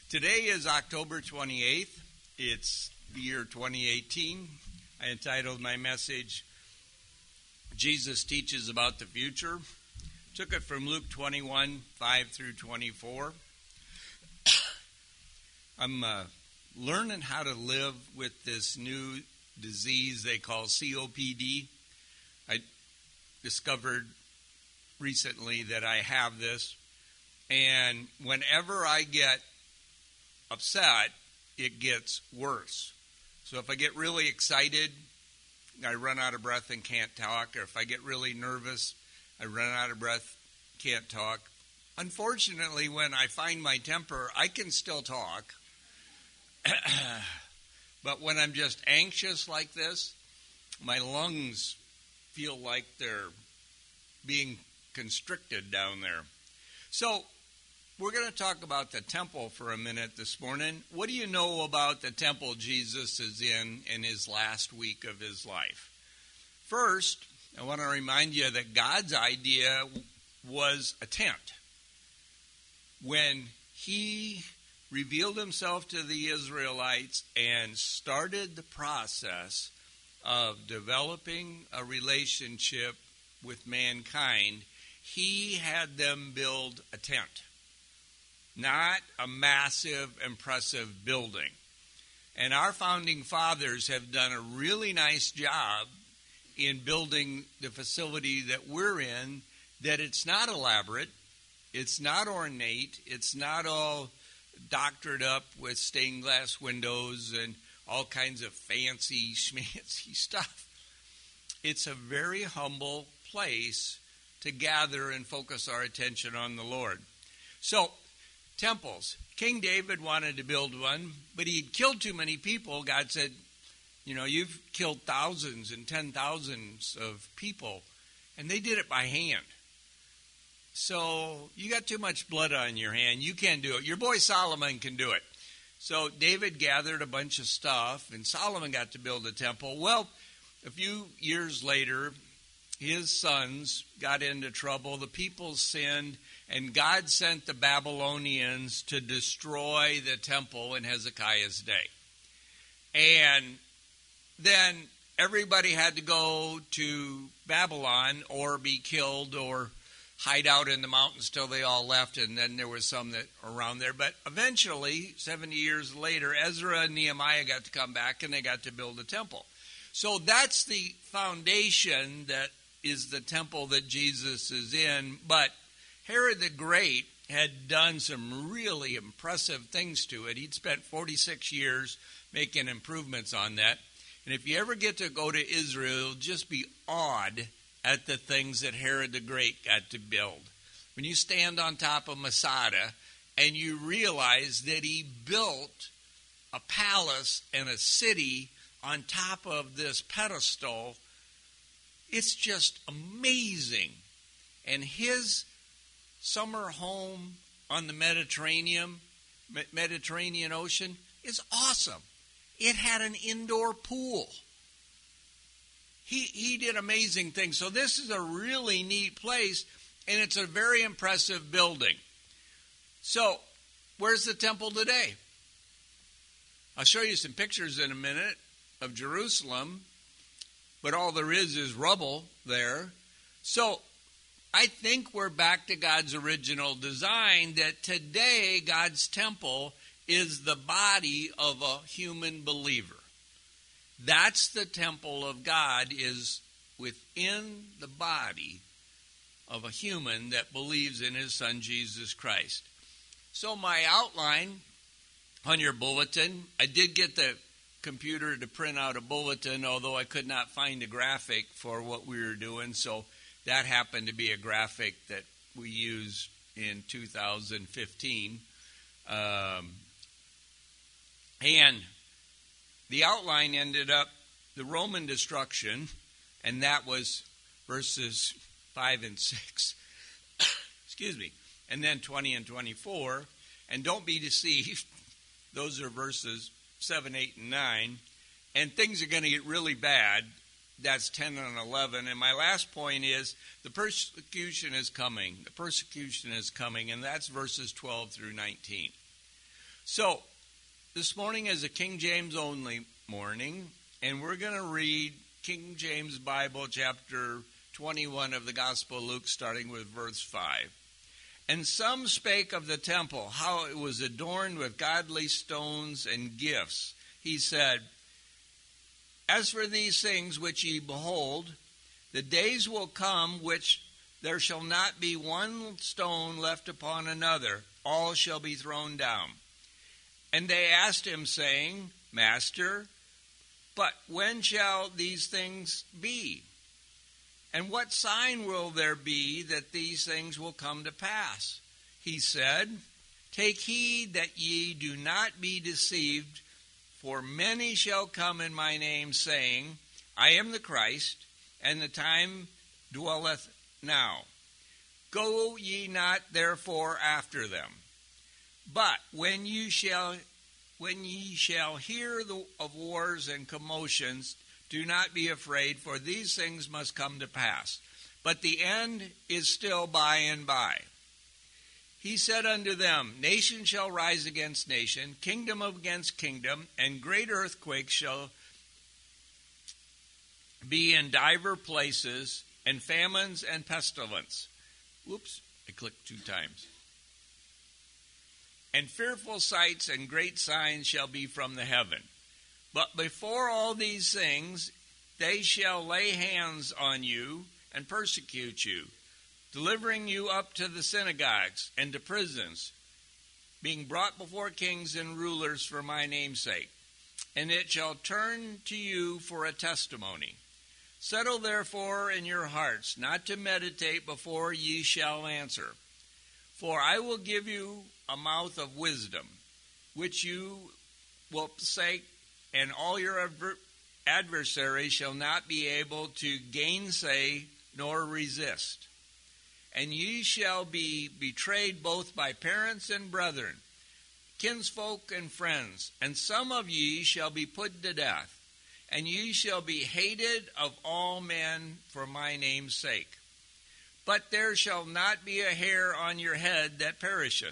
Today is October 28th. It's the year 2018. I entitled my message, Jesus Teaches About the Future. Took it from Luke 21, 5 through 24. I'm learning how to live with this new disease they call COPD. I discovered recently that I have this, and whenever I get upset, it gets worse. So if I get really excited, I run out of breath and can't talk. Or if I get really nervous, I run out of breath, can't talk. Unfortunately, when I find my temper, I can still talk. But when I'm just anxious like this, my lungs feel like they're being constricted down there. So we're going to talk about the temple for a minute this morning. What do you know about the temple Jesus is in his last week of his life? First, I want to remind you that God's idea was a tent. When he revealed himself to the Israelites and started the process of developing a relationship with mankind, he had them build a tent. Not a massive, impressive building. And our founding fathers have done a really nice job in building the facility that we're in, that it's not elaborate, it's not ornate, it's not all doctored up with stained glass windows and all kinds of fancy schmancy stuff. It's a very humble place to gather and focus our attention on the Lord. So, temples. King David wanted to build one, but he'd killed too many people. God said, you've killed thousands and 10,000s of people, and they did it by hand. So you got too much blood on your hand. You can't do it. Your boy Solomon can do it. So David gathered a bunch of stuff, and Solomon got to build a temple. Well, a few years later, his sons got into trouble. The people sinned, and God sent the Babylonians to destroy the temple in Hezekiah's day. And then everybody had to go to Babylon or be killed or hide out in the mountains till they all left, and then there was some that around there. But eventually, 70 years later, Ezra and Nehemiah got to come back, and they got to build a temple. So that's the foundation that is the temple that Jesus is in. But Herod the Great had done some really impressive things to it. He'd spent 46 years making improvements on that. And if you ever get to go to Israel, you'll just be awed at the things that Herod the Great got to build. When you stand on top of Masada and you realize that he built a palace and a city on top of this pedestal, it's just amazing. And his summer home on the Mediterranean Ocean is awesome. It had an indoor pool. He did amazing things. So this is a really neat place, and it's a very impressive building. So where's the temple today? I'll show you some pictures in a minute of Jerusalem, but all there is rubble there. So I think we're back to God's original design, that today God's temple is the body of a human believer. That's the temple of God, is within the body of a human that believes in his Son, Jesus Christ. So my outline on your bulletin, I did get the computer to print out a bulletin, although I could not find a graphic for what we were doing. So that happened to be a graphic that we used in 2015. And the outline ended up the Roman destruction, and that was verses 5 and 6. Excuse me. And then 20 and 24. And don't be deceived. Those are verses 7, 8, and 9. And things are going to get really bad. That's 10 and 11. And my last point is the persecution is coming. The persecution is coming, and that's verses 12 through 19. So, this morning is a King James only morning, and we're going to read King James Bible chapter 21 of the Gospel of Luke, starting with verse 5. And some spake of the temple, how it was adorned with godly stones and gifts. He said, As for these things which ye behold, the days will come which there shall not be one stone left upon another, all shall be thrown down. And they asked him, saying, Master, but when shall these things be? And what sign will there be that these things will come to pass? He said, Take heed that ye do not be deceived, for many shall come in my name, saying, I am the Christ, and the time dwelleth now. Go ye not therefore after them. But when ye shall hear of wars and commotions, do not be afraid, for these things must come to pass. But the end is still by and by. He said unto them, Nation shall rise against nation, kingdom against kingdom, and great earthquakes shall be in divers places, and famines and pestilence. Whoops, I clicked 2 times. And fearful sights and great signs shall be from the heaven. But before all these things, they shall lay hands on you and persecute you, delivering you up to the synagogues and to prisons, being brought before kings and rulers for my name's sake. And it shall turn to you for a testimony. Settle therefore in your hearts not to meditate before ye shall answer. For I will give you a mouth of wisdom, which you will say, and all your adversaries shall not be able to gainsay nor resist. And ye shall be betrayed both by parents and brethren, kinsfolk and friends, and some of ye shall be put to death. And ye shall be hated of all men for my name's sake. But there shall not be a hair on your head that perisheth.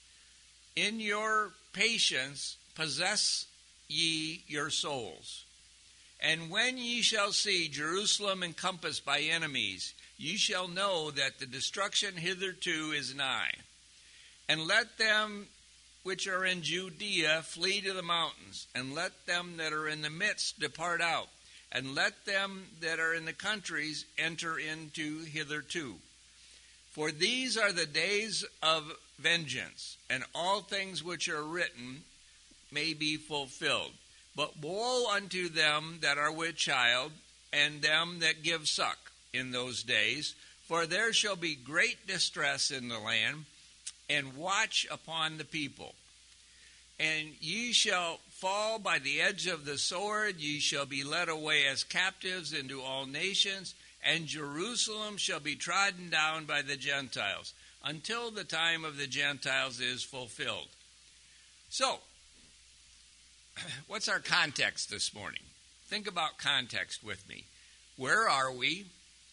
In your patience possess ye your souls. And when ye shall see Jerusalem encompassed by enemies, ye shall know that the destruction hitherto is nigh. And let them which are in Judea flee to the mountains, and let them that are in the midst depart out, and let them that are in the countries enter into hitherto. For these are the days of vengeance, and all things which are written may be fulfilled. But woe unto them that are with child, and them that give suck in those days, for there shall be great distress in the land, and watch upon the people. And ye shall fall by the edge of the sword, ye shall be led away as captives into all nations, and Jerusalem shall be trodden down by the Gentiles, until the time of the Gentiles is fulfilled. So, what's our context this morning? Think about context with me. Where are we?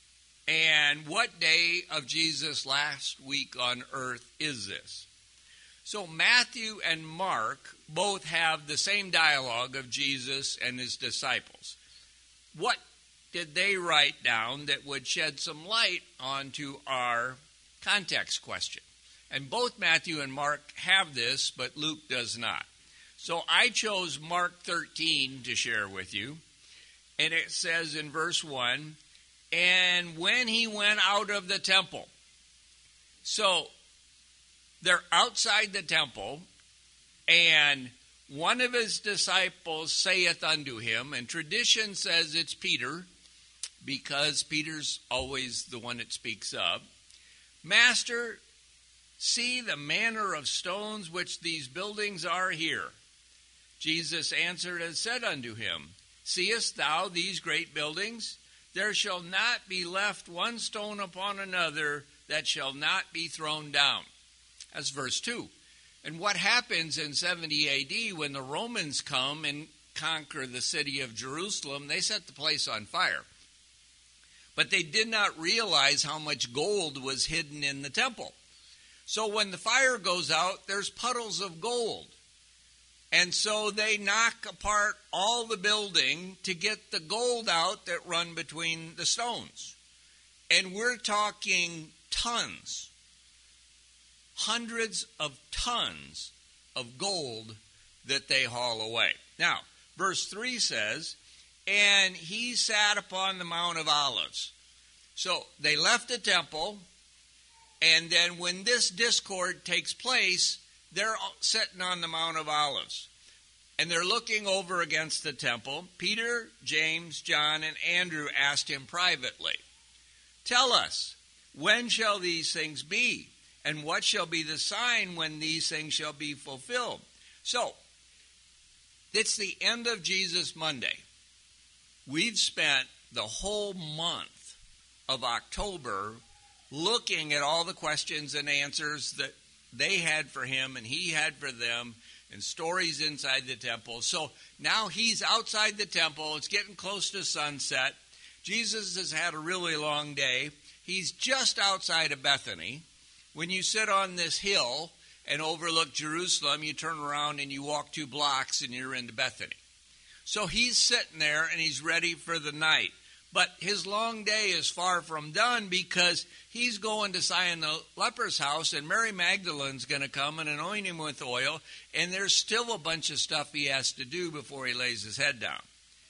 And what day of Jesus' last week on earth is this? So Matthew and Mark both have the same dialogue of Jesus and his disciples. What did they write down that would shed some light onto our context question? And both Matthew and Mark have this, but Luke does not. So I chose Mark 13 to share with you. And it says in verse 1, and when he went out of the temple. So they're outside the temple, and one of his disciples saith unto him, and tradition says it's Peter, because Peter's always the one it speaks of, Master, see the manner of stones which these buildings are here. Jesus answered and said unto him, Seest thou these great buildings? There shall not be left one stone upon another that shall not be thrown down. That's verse 2. And what happens in 70 AD when the Romans come and conquer the city of Jerusalem? They set the place on fire. But they did not realize how much gold was hidden in the temple. So when the fire goes out, there's puddles of gold. And so they knock apart all the building to get the gold out that run between the stones. And we're talking tons, hundreds of tons of gold that they haul away. Now, verse 3 says, and he sat upon the Mount of Olives. So they left the temple, and then when this discord takes place, they're sitting on the Mount of Olives. And they're looking over against the temple. Peter, James, John, and Andrew asked him privately, tell us, when shall these things be? And what shall be the sign when these things shall be fulfilled? So, it's the end of Jesus Monday. We've spent the whole month of October looking at all the questions and answers that they had for him and he had for them, and stories inside the temple. So now he's outside the temple. It's getting close to sunset. Jesus has had a really long day. He's just outside of Bethany. When you sit on this hill and overlook Jerusalem, you turn around and you walk 2 blocks and you're into Bethany. So he's sitting there and he's ready for the night. But his long day is far from done because he's going to Simon the leper's house, and Mary Magdalene's going to come and anoint him with oil, and there's still a bunch of stuff he has to do before he lays his head down.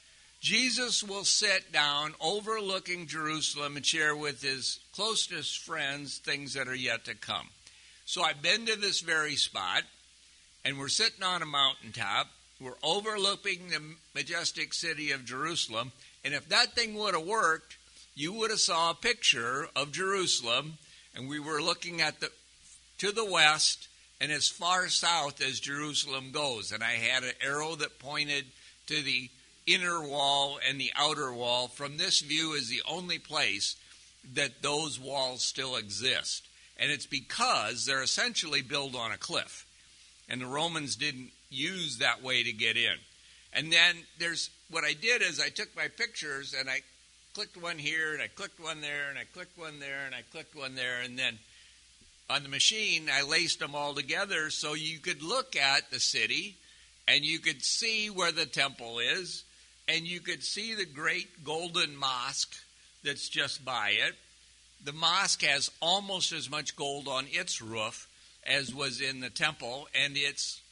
Jesus will sit down overlooking Jerusalem and share with his closest friends things that are yet to come. So I've been to this very spot, and we're sitting on a mountaintop. We're overlooking the majestic city of Jerusalem. And if that thing would have worked, you would have saw a picture of Jerusalem, and we were looking at to the west and as far south as Jerusalem goes. And I had an arrow that pointed to the inner wall and the outer wall. From this view is the only place that those walls still exist. And it's because they're essentially built on a cliff. And the Romans didn't use that way to get in. And then what I did is I took my pictures and I clicked one here and I clicked one there and I clicked one there and I clicked one there, and then on the machine I laced them all together so you could look at the city and you could see where the temple is, and you could see the great golden mosque that's just by it. The mosque has almost as much gold on its roof as was in the temple, and it's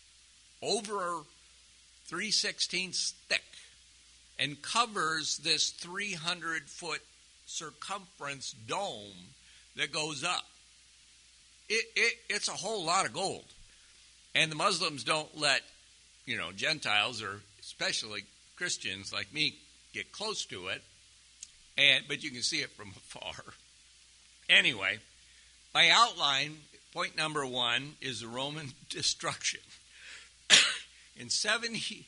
over 3/16 thick and covers this 300-foot circumference dome that goes up. It's a whole lot of gold. And the Muslims don't let, Gentiles, or especially Christians like me, get close to it. But you can see it from afar. Anyway, my outline, point number 1, is the Roman destruction. In 70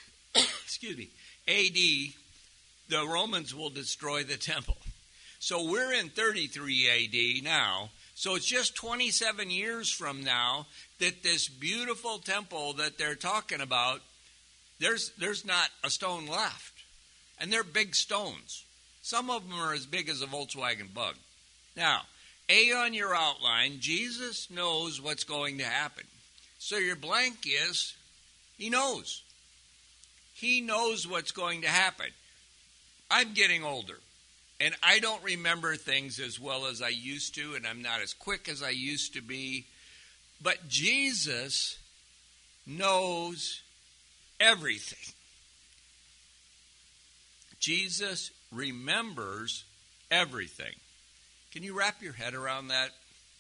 AD, the Romans will destroy the temple. So we're in 33 AD now. So it's just 27 years from now that this beautiful temple that they're talking about, there's not a stone left. And they're big stones. Some of them are as big as a Volkswagen Bug. Now, A on your outline, Jesus knows what's going to happen. So your blank is, he knows. He knows what's going to happen. I'm getting older, and I don't remember things as well as I used to, and I'm not as quick as I used to be. But Jesus knows everything. Jesus remembers everything. Can you wrap your head around that?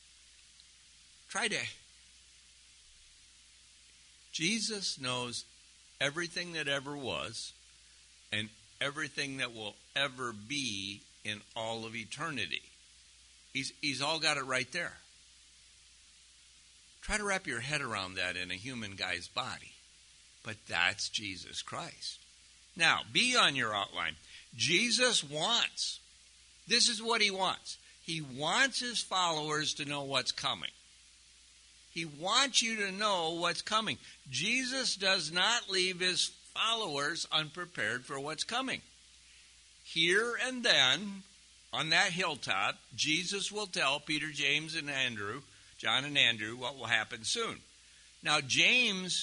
Jesus knows everything that ever was and everything that will ever be in all of eternity. He's all got it right there. Try to wrap your head around that in a human guy's body. But that's Jesus Christ. Now, B on your outline. Jesus wants. This is what he wants. He wants his followers to know what's coming. He wants you to know what's coming. Jesus does not leave his followers unprepared for what's coming. Here and then, on that hilltop, Jesus will tell Peter, James, and Andrew, John and Andrew, what will happen soon. Now, James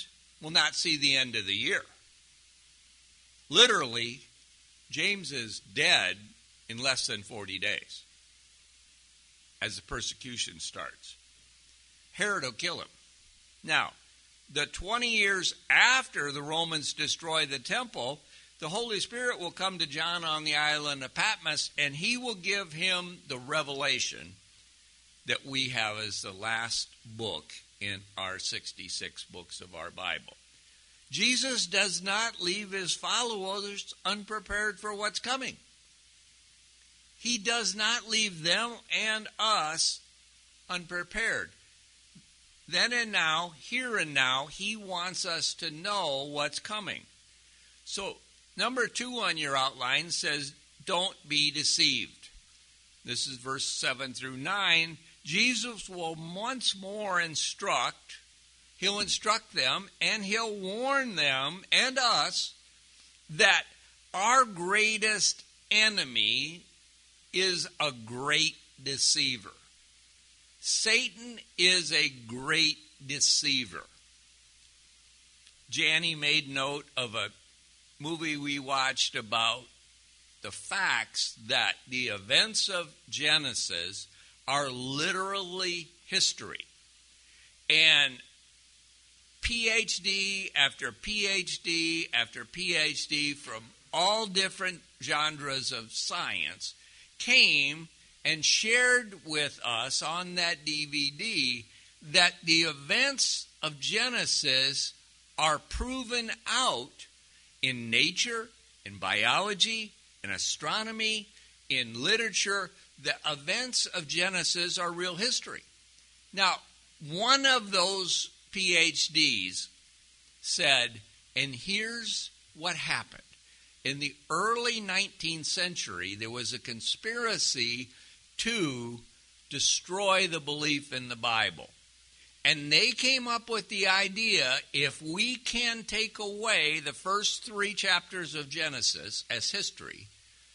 will not see the end of the year. Literally, James is dead in less than 40 days as the persecution starts. Herod will kill him. Now, the 20 years after the Romans destroy the temple, the Holy Spirit will come to John on the island of Patmos, and he will give him the revelation that we have as the last book in our 66 books of our Bible. Jesus does not leave his followers unprepared for what's coming. He does not leave them and us unprepared. Then and now, here and now, he wants us to know what's coming. So, number 2 on your outline says, don't be deceived. This is verse 7 through 9. Jesus will once more instruct. He'll instruct them, and he'll warn them and us that our greatest enemy is a great deceiver. Satan is a great deceiver. Janie made note of a movie we watched about the facts that the events of Genesis are literally history. And PhD after PhD after PhD from all different genres of science came and shared with us on that DVD that the events of Genesis are proven out in nature, in biology, in astronomy, in literature. The events of Genesis are real history. Now, one of those PhDs said, and here's what happened. In the early 19th century, there was a conspiracy to destroy the belief in the Bible. And they came up with the idea, if we can take away the first 3 chapters of Genesis as history,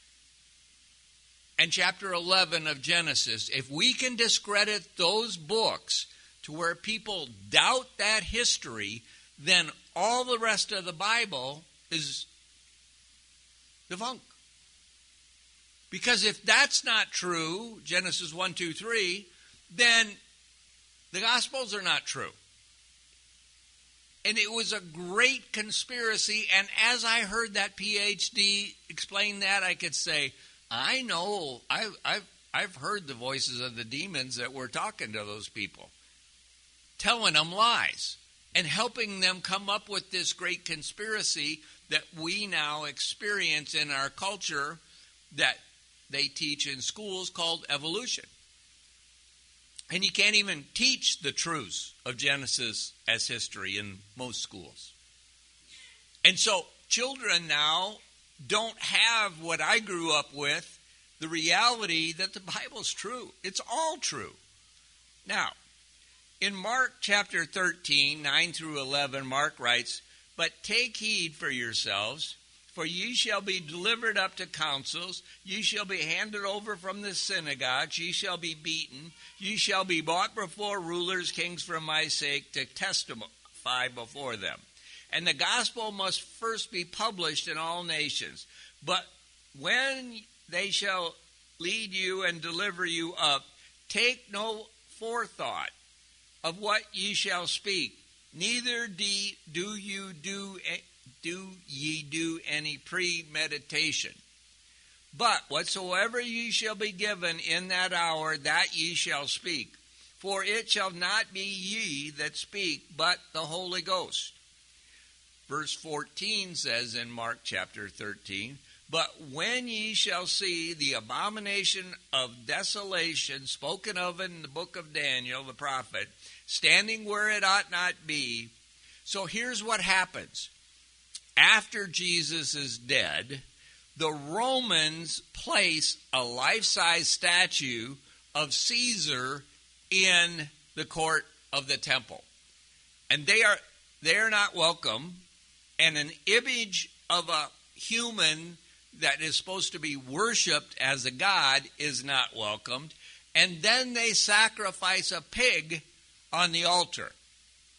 and chapter 11 of Genesis, if we can discredit those books to where people doubt that history, then all the rest of the Bible is defunct. Because if that's not true, Genesis 1, 2, 3, then the Gospels are not true. And it was a great conspiracy, and as I heard that PhD explain that, I could say, I know, I've heard the voices of the demons that were talking to those people, telling them lies, and helping them come up with this great conspiracy that we now experience in our culture that they teach in schools called evolution. And you can't even teach the truths of Genesis as history in most schools. And so children now don't have what I grew up with, the reality that the Bible's true. It's all true. Now, in Mark chapter 13, 9 through 11, Mark writes, "But take heed for yourselves, for ye shall be delivered up to councils, ye shall be handed over from the synagogues, ye shall be beaten, ye shall be brought before rulers, kings for my sake, to testify before them. And the gospel must first be published in all nations. But when they shall lead you and deliver you up, take no forethought of what ye shall speak, neither do ye do any premeditation. But whatsoever ye shall be given in that hour, that ye shall speak. For it shall not be ye that speak, but the Holy Ghost." Verse 14 says in Mark chapter 13, "But when ye shall see the abomination of desolation spoken of in the book of Daniel the prophet, standing where it ought not be." So here's what happens. After Jesus is dead, the Romans place a life-size statue of Caesar in the court of the temple. And they are not welcome. And an image of a human that is supposed to be worshipped as a god is not welcomed. And then they sacrifice a pig on the altar.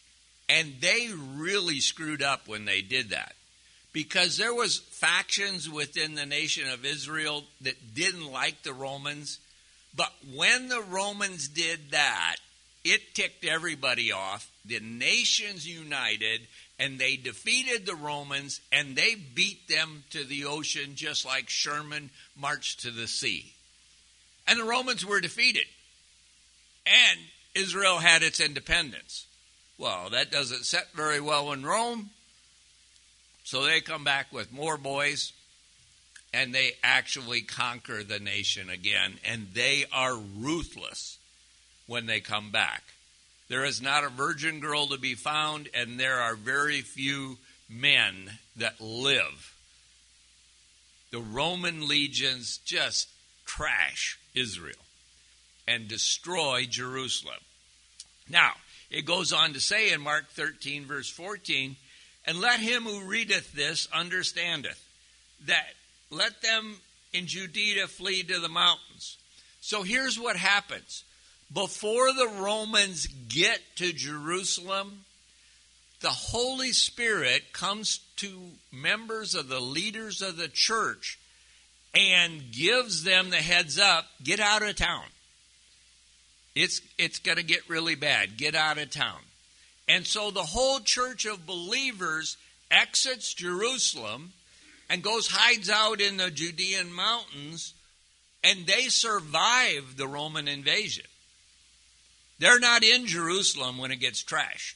And they really screwed up when they did that, because there was factions within the nation of Israel that didn't like the Romans. But when the Romans did that, it ticked everybody off. The nations united, and they defeated the Romans, and they beat them to the ocean just like Sherman marched to the sea. And the Romans were defeated. And Israel had its independence. Well, that doesn't set very well in Rome. So they come back with more boys, and they actually conquer the nation again. And they are ruthless when they come back. There is not a virgin girl to be found, and there are very few men that live. The Roman legions just trash Israel and destroy Jerusalem. Now, it goes on to say in Mark 13, verse 14, and let him who readeth this understandeth, that let them in Judea flee to the mountains. So here's what happens. Before the Romans get to Jerusalem, the Holy Spirit comes to members of the leaders of the church and gives them the heads up, get out of town. It's going to get really bad. Get out of town. And so the whole church of believers exits Jerusalem and hides out in the Judean mountains, and they survive the Roman invasion. They're not in Jerusalem when it gets trashed.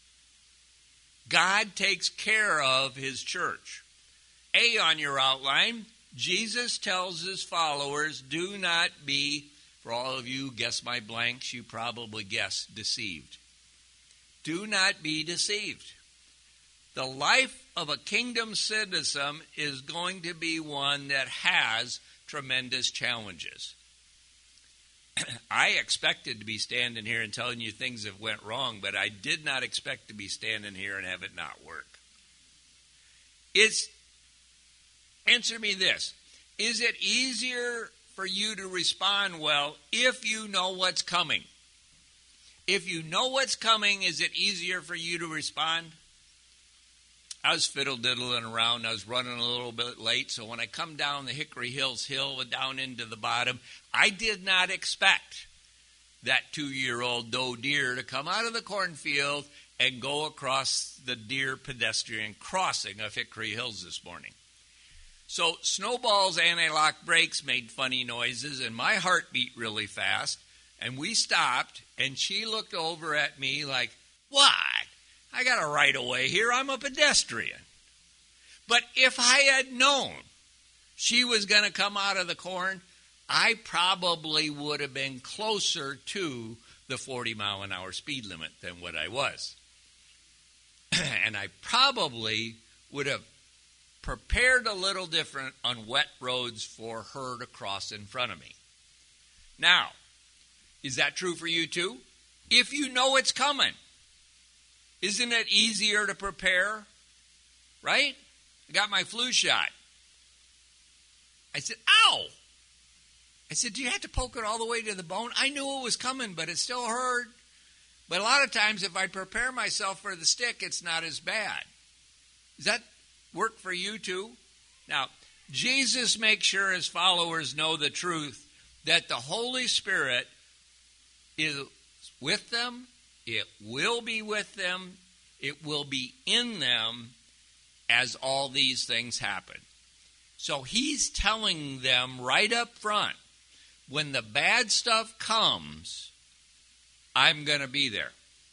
God takes care of his church. A on your outline, Jesus tells his followers, do not be, for all of you guess my blanks, you probably guess deceived. Do not be deceived. The life of a kingdom citizen is going to be one that has tremendous challenges. I expected to be standing here and telling you things that went wrong, but I did not expect to be standing here and have it not work. Answer me this. Is it easier for you to respond well if you know what's coming? If you know what's coming, is it easier for you to respond? I was fiddle-diddling around. I was running a little bit late, so when I come down the Hickory Hills Hill down into the bottom, I did not expect that 2-year-old doe deer to come out of the cornfield and go across the deer pedestrian crossing of Hickory Hills this morning. So Snowball's anti-lock brakes made funny noises, and my heart beat really fast, and we stopped, and she looked over at me like, what? I got a right of way here. I'm a pedestrian. But if I had known she was going to come out of the corn, I probably would have been closer to the 40-mile-an-hour speed limit than what I was. And I probably would have prepared a little different on wet roads for her to cross in front of me. Now, is that true for you too? If you know it's coming, isn't it easier to prepare? Right? I got my flu shot. I said, ow! I said, do you have to poke it all the way to the bone? I knew it was coming, but it still hurt. But a lot of times if I prepare myself for the stick, it's not as bad. Does that work for you too? Now, Jesus makes sure his followers know the truth that the Holy Spirit is with them. It will be with them. It will be in them as all these things happen. So he's telling them right up front, when the bad stuff comes, I'm going to be there.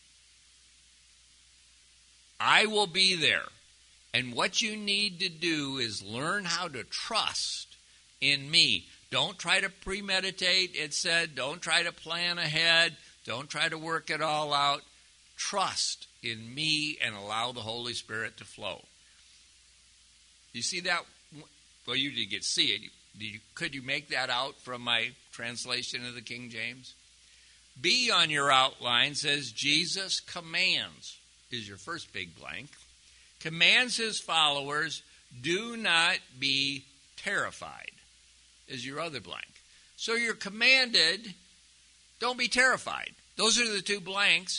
I will be there. And what you need to do is learn how to trust in me. Don't try to premeditate, it said. Don't try to plan ahead. Don't try to work it all out. Trust in me and allow the Holy Spirit to flow. You see that? Well, you didn't get to see it. Could you make that out from my translation of the King James? B on your outline says Jesus commands, is your first big blank. Commands his followers, do not be terrified, is your other blank. So you're commanded, don't be terrified. Those are the two blanks.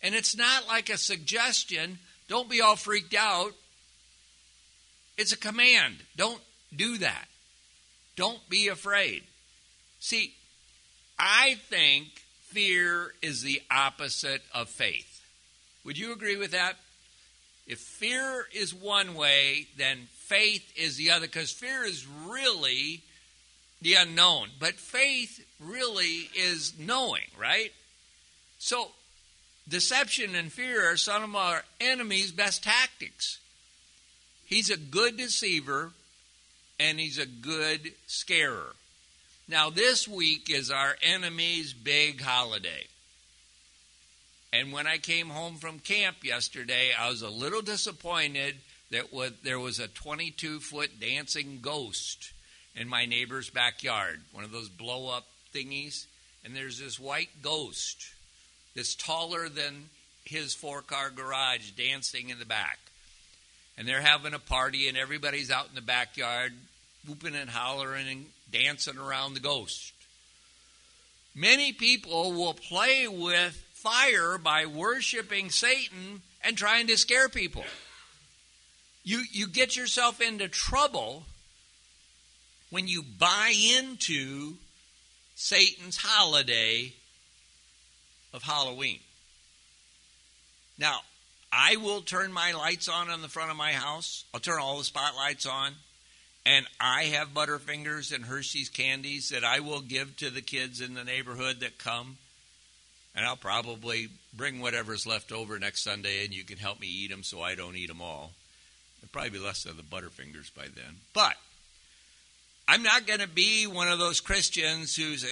And it's not like a suggestion. Don't be all freaked out. It's a command. Don't do that. Don't be afraid. See, I think fear is the opposite of faith. Would you agree with that? If fear is one way, then faith is the other, because fear is really the unknown. But faith really is knowing, right? So deception and fear are some of our enemy's best tactics. He's a good deceiver, and he's a good scarer. Now, this week is our enemy's big holiday. And when I came home from camp yesterday, I was a little disappointed that there was a 22-foot dancing ghost in my neighbor's backyard, one of those blow-up thingies. And there's this white ghost that's taller than his 4-car garage dancing in the back. And they're having a party, and everybody's out in the backyard whooping and hollering and dancing around the ghost. Many people will play with fire by worshiping Satan and trying to scare people. You get yourself into trouble when you buy into Satan's holiday of Halloween. Now, I will turn my lights on the front of my house. I'll turn all the spotlights on. And I have Butterfingers and Hershey's candies that I will give to the kids in the neighborhood that come. And I'll probably bring whatever's left over next Sunday, and you can help me eat them so I don't eat them all. There'll probably be less of the Butterfingers by then. But I'm not going to be one of those Christians who's,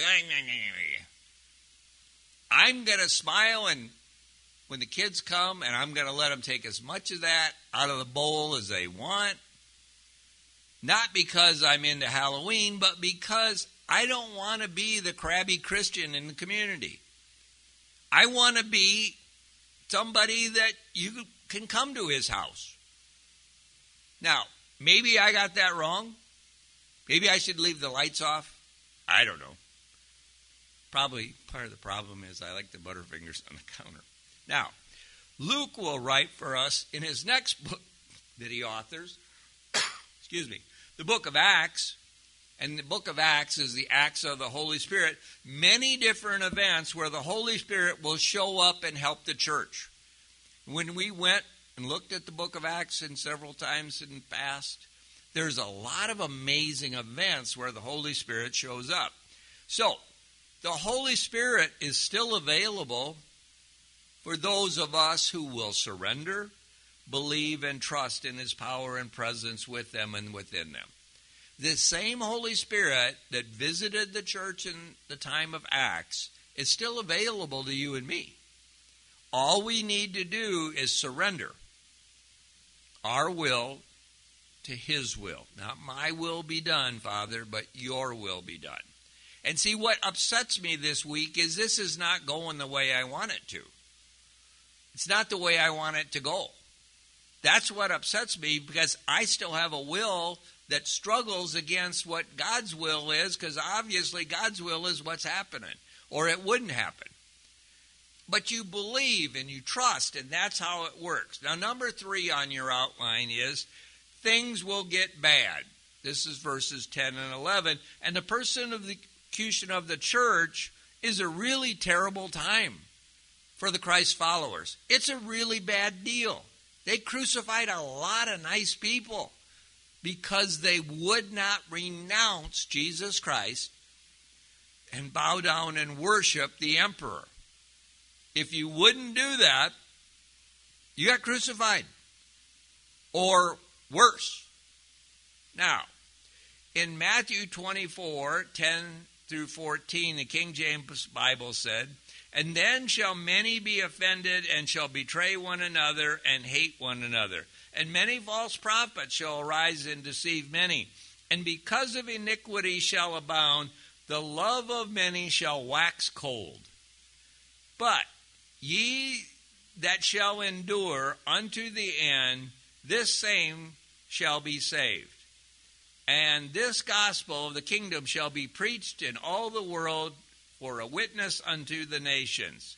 I'm going to smile and when the kids come, and I'm going to let them take as much of that out of the bowl as they want. Not because I'm into Halloween, but because I don't want to be the crabby Christian in the community. I want to be somebody that you can come to his house. Now, maybe I got that wrong. Maybe I should leave the lights off. I don't know. Probably part of the problem is I like the Butterfingers on the counter. Now, Luke will write for us in his next book that he authors, the book of Acts. And the book of Acts is the acts of the Holy Spirit. Many different events where the Holy Spirit will show up and help the church. When we went and looked at the book of Acts and several times in the past, there's a lot of amazing events where the Holy Spirit shows up. So, the Holy Spirit is still available for those of us who will surrender, believe, and trust in His power and presence with them and within them. The same Holy Spirit that visited the church in the time of Acts is still available to you and me. All we need to do is surrender our will to His will. Not my will be done, Father, but your will be done. And see, what upsets me this week is this is not going the way I want it to. It's not the way I want it to go. That's what upsets me, because I still have a will that struggles against what God's will is, because obviously God's will is what's happening, or it wouldn't happen. But you believe and you trust, and that's how it works. Now, number 3 on your outline is things will get bad. This is verses 10 and 11. And the persecution of the church is a really terrible time for the Christ followers. It's a really bad deal. They crucified a lot of nice people because they would not renounce Jesus Christ and bow down and worship the emperor. If you wouldn't do that, you got crucified. Or worse. Now, in Matthew 24, 10 through 14, the King James Bible said, "And then shall many be offended, and shall betray one another, and hate one another. And many false prophets shall arise and deceive many. And because of iniquity shall abound, the love of many shall wax cold. But ye that shall endure unto the end, this same shall be saved. And this gospel of the kingdom shall be preached in all the world for a witness unto the nations.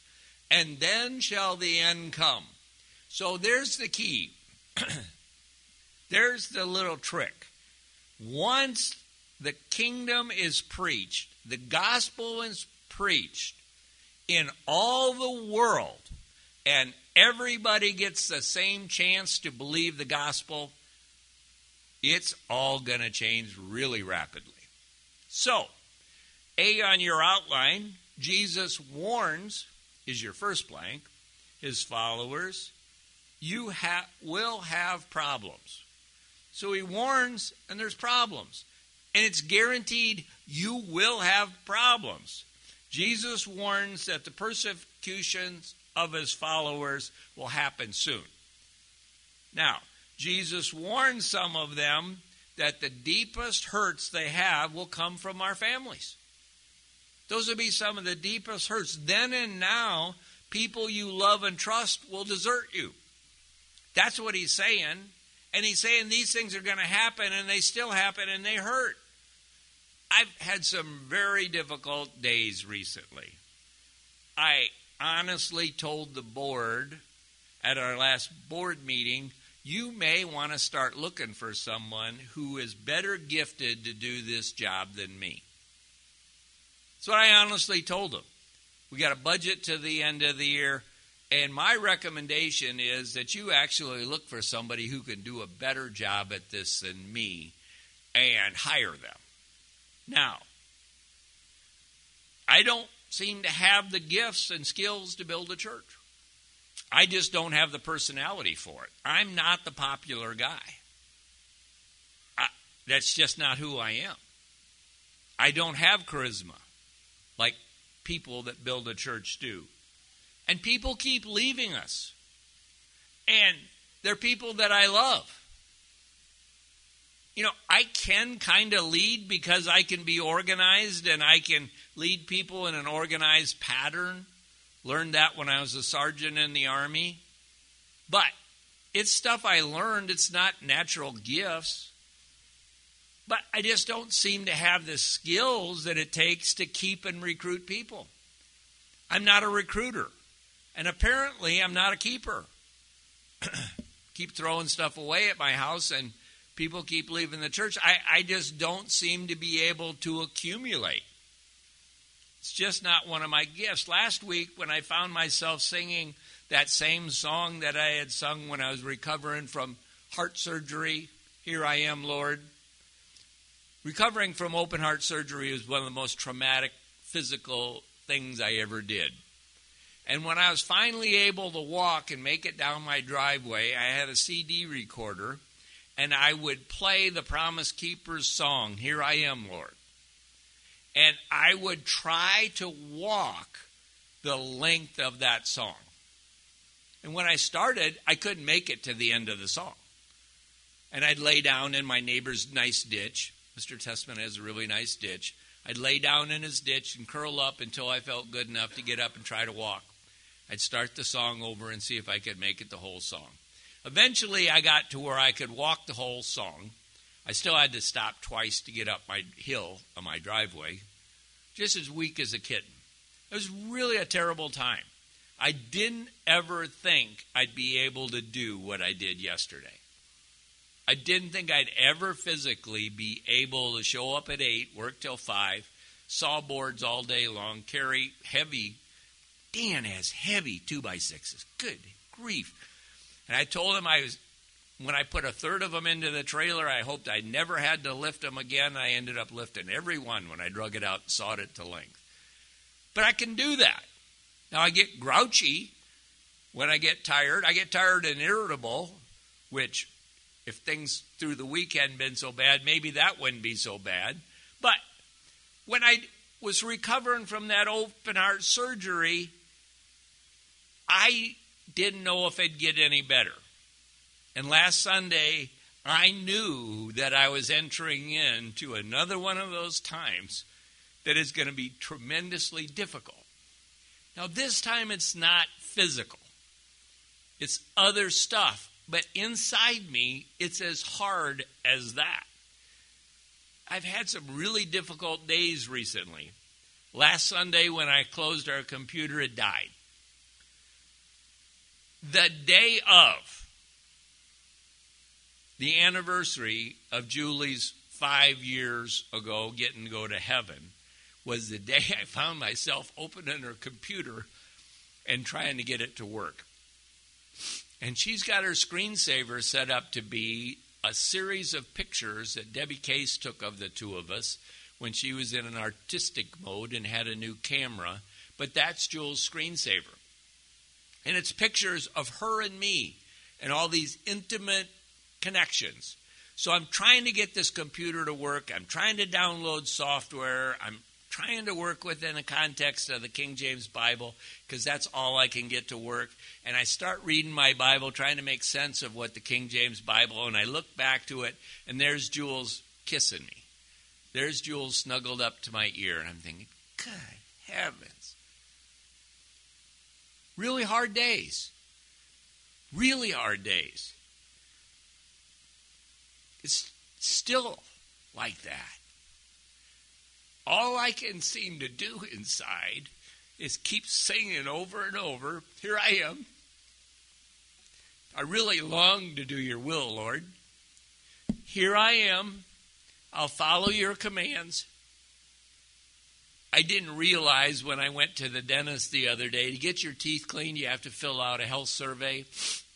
and then shall the end come. So there's the key. There's the little trick. Once the kingdom is preached, the gospel is preached in all the world, and everybody gets the same chance to believe the gospel, it's all going to change really rapidly. So, A on your outline, Jesus warns, is your first blank, his followers, you will have problems. So he warns, and there's problems. And it's guaranteed you will have problems. Jesus warns that the persecutions of his followers will happen soon. Now, Jesus warns some of them that the deepest hurts they have will come from our families. Those will be some of the deepest hurts. Then and now, people you love and trust will desert you. That's what he's saying. And he's saying these things are going to happen, and they still happen, and they hurt. I've had some very difficult days recently. I honestly told the board at our last board meeting, you may want to start looking for someone who is better gifted to do this job than me. That's what I honestly told them. We got a budget to the end of the year, and my recommendation is that you actually look for somebody who can do a better job at this than me and hire them. Now, I don't seem to have the gifts and skills to build a church. I just don't have the personality for it. I'm not the popular guy. That's just not who I am. I don't have charisma like people that build a church do. And people keep leaving us. And they're people that I love. You know, I can kind of lead because I can be organized and I can lead people in an organized pattern. Learned that when I was a sergeant in the Army. But it's stuff I learned. It's not natural gifts. But I just don't seem to have the skills that it takes to keep and recruit people. I'm not a recruiter. And apparently I'm not a keeper. Keep throwing stuff away at my house and people keep leaving the church. I just don't seem to be able to accumulate. It's just not one of my gifts. Last week when I found myself singing that same song that I had sung when I was recovering from heart surgery, Here I Am, Lord. Recovering from open heart surgery was one of the most traumatic physical things I ever did. And when I was finally able to walk and make it down my driveway, I had a CD recorder, and I would play the Promise Keeper's song, Here I Am, Lord. And I would try to walk the length of that song. And when I started, I couldn't make it to the end of the song. And I'd lay down in my neighbor's nice ditch. Mr. Testament has a really nice ditch. I'd lay down in his ditch and curl up until I felt good enough to get up and try to walk. I'd start the song over and see if I could make it the whole song. Eventually, I got to where I could walk the whole song. I still had to stop twice to get up my hill on my driveway, just as weak as a kitten. It was really a terrible time. I didn't ever think I'd be able to do what I did yesterday. I didn't think I'd ever physically be able to show up at 8, work till 5, saw boards all day long, carry heavy. Dan has heavy 2x6s. Good grief. And I told him when I put a third of them into the trailer, I hoped I never had to lift them again. I ended up lifting every one when I drug it out and sawed it to length. But I can do that. Now, I get grouchy when I get tired. I get tired and irritable, which if things through the week hadn't been so bad, maybe that wouldn't be so bad. But when I was recovering from that open heart surgery, I didn't know if it'd get any better. And last Sunday, I knew that I was entering into another one of those times that is going to be tremendously difficult. Now, this time it's not physical. It's other stuff. But inside me, it's as hard as that. I've had some really difficult days recently. Last Sunday when I closed our computer, it died. the day of the anniversary of Julie's 5 years ago getting to go to heaven was the day I found myself opening her computer and trying to get it to work. And she's got her screensaver set up to be a series of pictures that Debbie Case took of the two of us when she was in an artistic mode and had a new camera. But that's Jules' screensaver. And it's pictures of her and me and all these intimate connections. So I'm trying to get this computer to work. I'm trying to download software. I'm trying to work within the context of the King James Bible because that's all I can get to work. And I start reading my Bible, trying to make sense of what the King James Bible, and I look back to it, and there's Jules kissing me. There's Jules snuggled up to my ear, and I'm thinking, good heavens. Really hard days. Really hard days. It's still like that. All I can seem to do inside is keep singing over and over, here I am. I really long to do your will, Lord. Here I am. I'll follow your commands. I didn't realize when I went to the dentist the other day, to get your teeth cleaned, you have to fill out a health survey.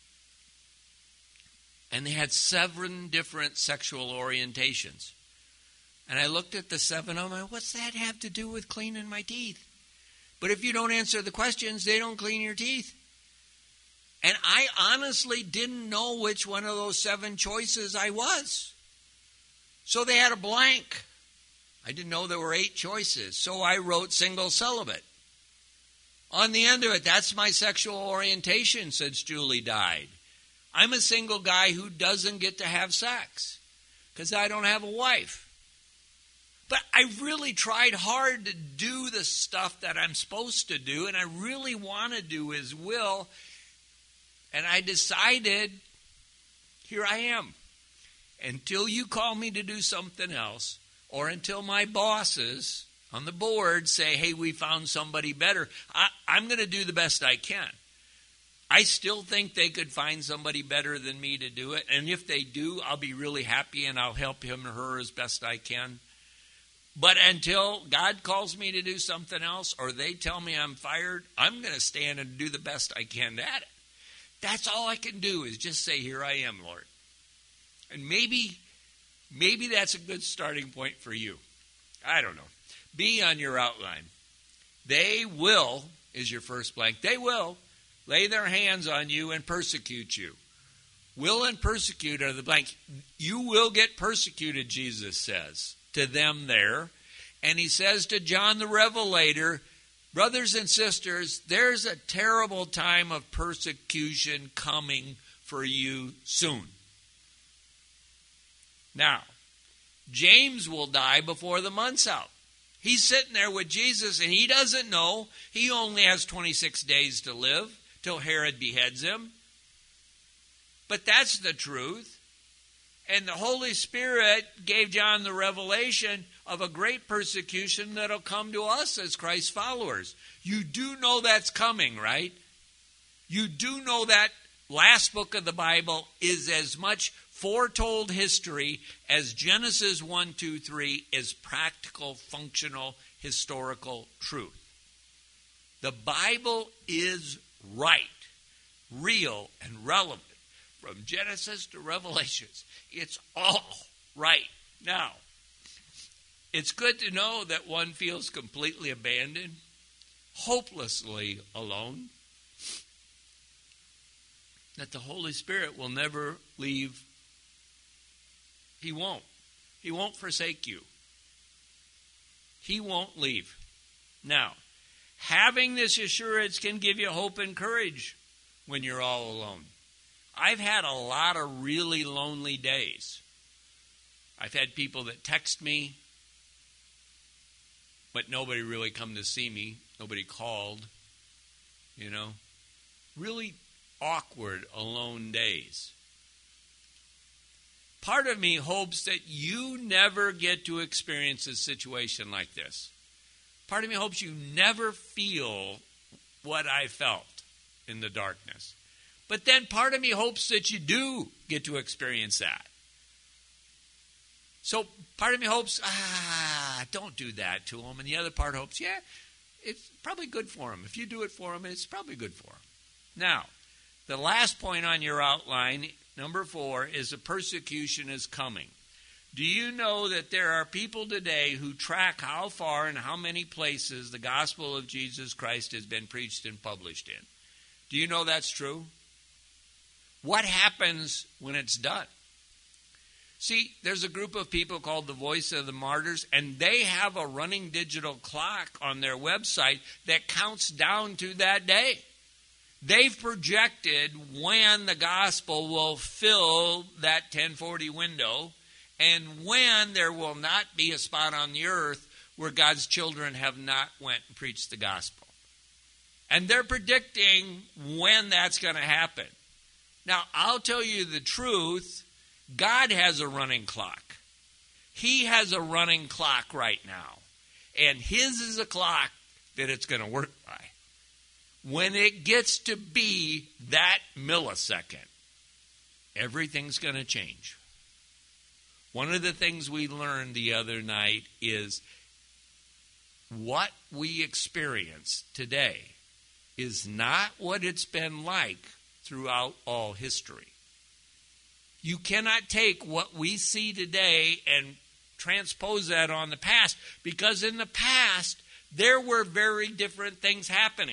And they had 7 different sexual orientations. And I looked at the 7 of them, and what's that have to do with cleaning my teeth? But if you don't answer the questions, they don't clean your teeth. And I honestly didn't know which one of those 7 choices I was. So they had a blank. I didn't know there were 8 choices. So I wrote single celibate. On the end of it, that's my sexual orientation since Julie died. I'm a single guy who doesn't get to have sex because I don't have a wife. But I really tried hard to do the stuff that I'm supposed to do, and I really want to do His will. And I decided, here I am. Until you call me to do something else, or until my bosses on the board say, hey, we found somebody better, I'm going to do the best I can. I still think they could find somebody better than me to do it. And if they do, I'll be really happy and I'll help him or her as best I can. But until God calls me to do something else or they tell me I'm fired, I'm going to stand and do the best I can at it. That's all I can do is just say, here I am, Lord. And maybe that's a good starting point for you. I don't know. B on your outline. They will is your first blank. They will lay their hands on you and persecute you. Will and persecute are the blank. You will get persecuted, Jesus says to them there. And He says to John the Revelator, brothers and sisters, there's a terrible time of persecution coming for you soon. Now, James will die before the month's out. He's sitting there with Jesus and he doesn't know. He only has 26 days to live till Herod beheads him. But that's the truth. And the Holy Spirit gave John the revelation of a great persecution that'll come to us as Christ's followers. You do know that's coming, right? You do know that last book of the Bible is as much foretold history as Genesis 1, 2, 3 is practical, functional, historical truth. The Bible is right, real, and relevant. From Genesis to Revelations, it's all right. Now, it's good to know that one feels completely abandoned, hopelessly alone, that the Holy Spirit will never leave. He won't. He won't forsake you. He won't leave. Now, having this assurance can give you hope and courage when you're all alone. I've had a lot of really lonely days. I've had people that text me, but nobody really come to see me. Nobody called, Really awkward, alone days. Part of me hopes that you never get to experience a situation like this. Part of me hopes you never feel what I felt in the darkness. But then part of me hopes that you do get to experience that. So part of me hopes, don't do that to them. And the other part hopes, yeah, it's probably good for them. If you do it for them, it's probably good for them. Now, the last point on your outline, number 4, is the persecution is coming. Do you know that there are people today who track how far and how many places the gospel of Jesus Christ has been preached and published in? Do you know that's true? What happens when it's done? See, there's a group of people called the Voice of the Martyrs, and they have a running digital clock on their website that counts down to that day. They've projected when the gospel will fill that 1040 window and when there will not be a spot on the earth where God's children have not went and preached the gospel. And they're predicting when that's going to happen. Now, I'll tell you the truth. God has a running clock. He has a running clock right now. And his is a clock that it's going to work by. When it gets to be that millisecond, everything's going to change. One of the things we learned the other night is what we experience today is not what it's been like throughout all history. You cannot take what we see today and transpose that on the past, because in the past there were very different things happening.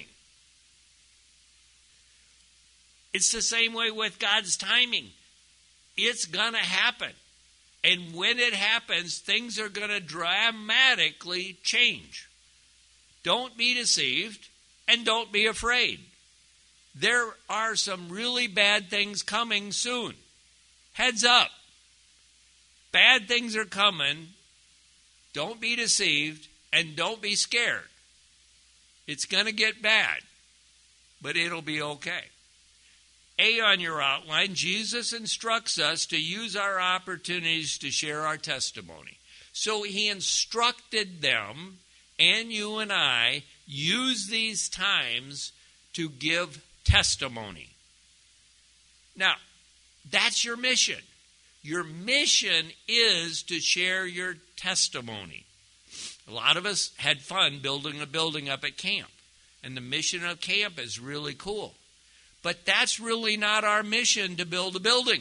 It's the same way with God's timing. It's going to happen. And when it happens, things are going to dramatically change. Don't be deceived and don't be afraid. There are some really bad things coming soon. Heads up. Bad things are coming. Don't be deceived and don't be scared. It's going to get bad, but it'll be okay. A on your outline, Jesus instructs us to use our opportunities to share our testimony. So he instructed them, and you and I, use these times to give testimony. Now, that's your mission. Your mission is to share your testimony. A lot of us had fun building a building up at camp, and the mission of camp is really cool. But that's really not our mission to build a building.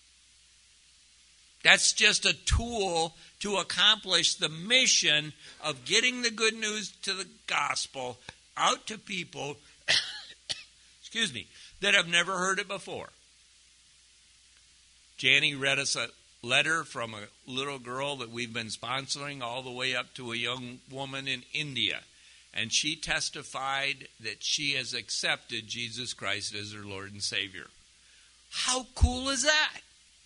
That's just a tool to accomplish the mission of getting the good news to the gospel out to people that have never heard it before. Janie read us a letter from a little girl that we've been sponsoring all the way up to a young woman in India. And she testified that she has accepted Jesus Christ as her Lord and Savior. How cool is that?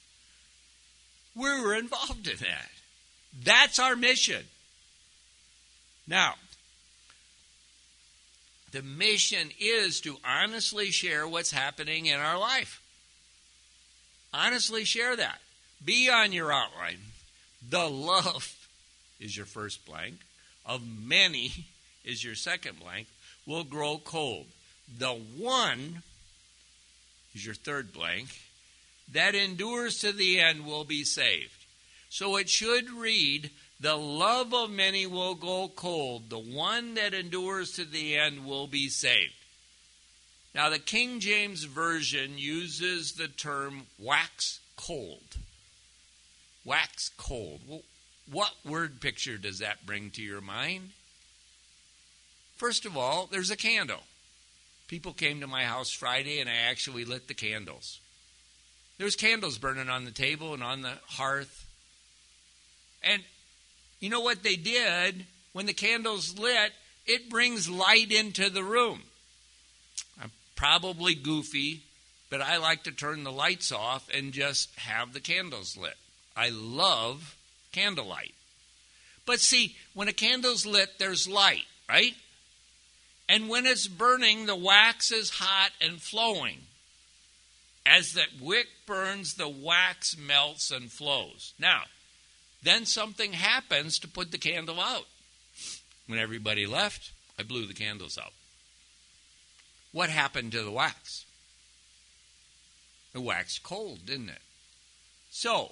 We were involved in that. That's our mission. Now, the mission is to honestly share what's happening in our life. Honestly share that. Be on your outline. The love is your first blank. Of many is your second blank, will grow cold. The one is your third blank, that endures to the end will be saved. So it should read, the love of many will go cold. The one that endures to the end will be saved. Now the King James Version uses the term wax cold. Wax cold. Well, what word picture does that bring to your mind? First of all, there's a candle. People came to my house Friday and I actually lit the candles. There's candles burning on the table and on the hearth. And you know what they did? When the candle's lit, it brings light into the room. I'm probably goofy, but I like to turn the lights off and just have the candles lit. I love candlelight. But see, when a candle's lit, there's light, right? And when it's burning, the wax is hot and flowing. As that wick burns, the wax melts and flows. Now, then something happens to put the candle out. When everybody left, I blew the candles out. What happened to the wax? It waxed cold, didn't it? So,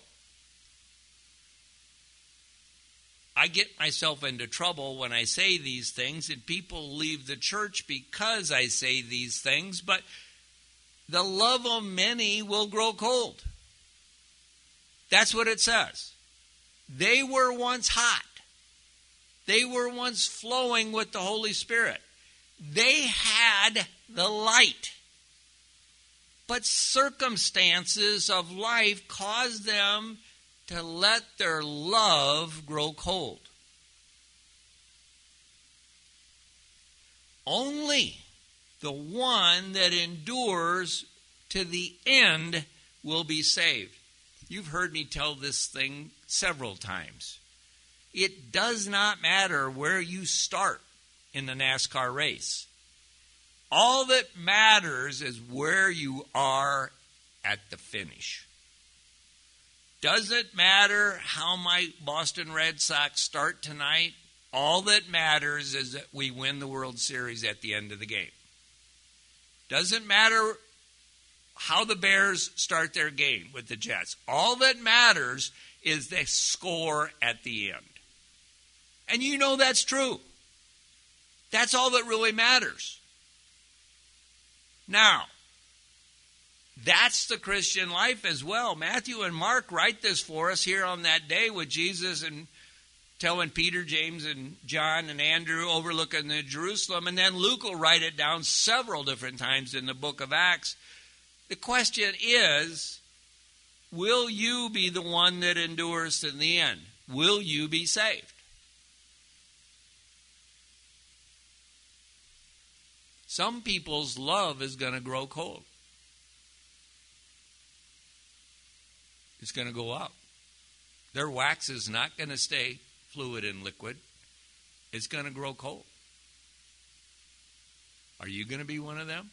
I get myself into trouble when I say these things, and people leave the church because I say these things, but the love of many will grow cold. That's what it says. They were once hot. They were once flowing with the Holy Spirit. They had the light. But circumstances of life caused them to let their love grow cold. Only the one that endures to the end will be saved. You've heard me tell this thing several times. It does not matter where you start in the NASCAR race. All that matters is where you are at the finish. Doesn't matter how my Boston Red Sox start tonight. All that matters is that we win the World Series at the end of the game. Doesn't matter how the Bears start their game with the Jets. All that matters is they score at the end. And you know that's true. That's all that really matters. Now, that's the Christian life as well. Matthew and Mark write this for us here on that day with Jesus and telling Peter, James, and John and Andrew overlooking the Jerusalem. And then Luke will write it down several different times in the book of Acts. The question is, will you be the one that endures to the end? Will you be saved? Some people's love is going to grow cold. It's going to go up. Their wax is not going to stay fluid and liquid. It's going to grow cold. Are you going to be one of them?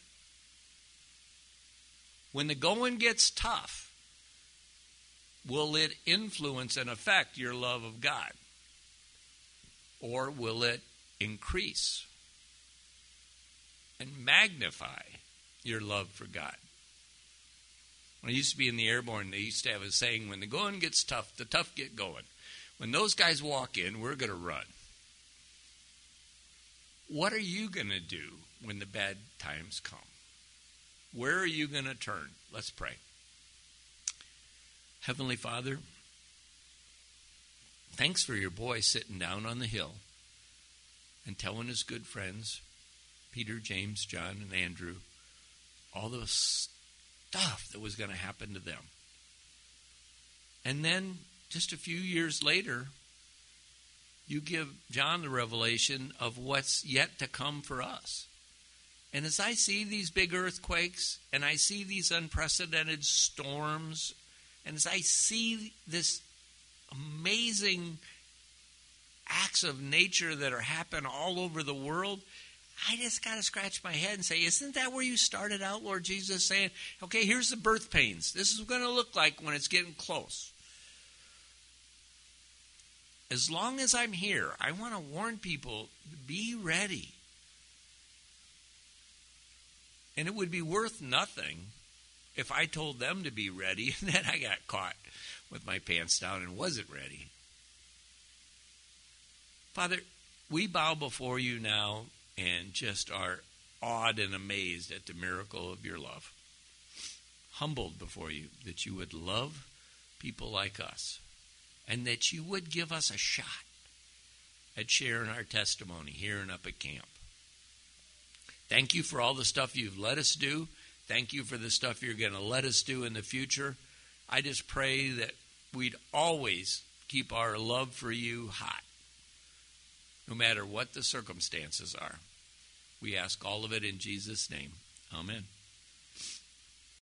When the going gets tough, will it influence and affect your love of God? Or will it increase and magnify your love for God? When I used to be in the airborne, they used to have a saying, when the going gets tough, the tough get going. When those guys walk in, we're going to run. What are you going to do when the bad times come? Where are you going to turn? Let's pray. Heavenly Father, thanks for your boy sitting down on the hill and telling his good friends, Peter, James, John, and Andrew, all the stuff that was going to happen to them. And then, just a few years later, you give John the revelation of what's yet to come for us. And as I see these big earthquakes, and I see these unprecedented storms, and as I see this amazing acts of nature that are happening all over the world, I just got to scratch my head and say, isn't that where you started out, Lord Jesus, saying, okay, here's the birth pains. This is what it's going to look like when it's getting close. As long as I'm here, I want to warn people, be ready. And it would be worth nothing if I told them to be ready and then I got caught with my pants down and wasn't ready. Father, we bow before you now and just are awed and amazed at the miracle of your love. Humbled before you that you would love people like us and that you would give us a shot at sharing our testimony here and up at camp. Thank you for all the stuff you've let us do. Thank you for the stuff you're going to let us do in the future. I just pray that we'd always keep our love for you hot, no matter what the circumstances are. We ask all of it in Jesus' name. Amen.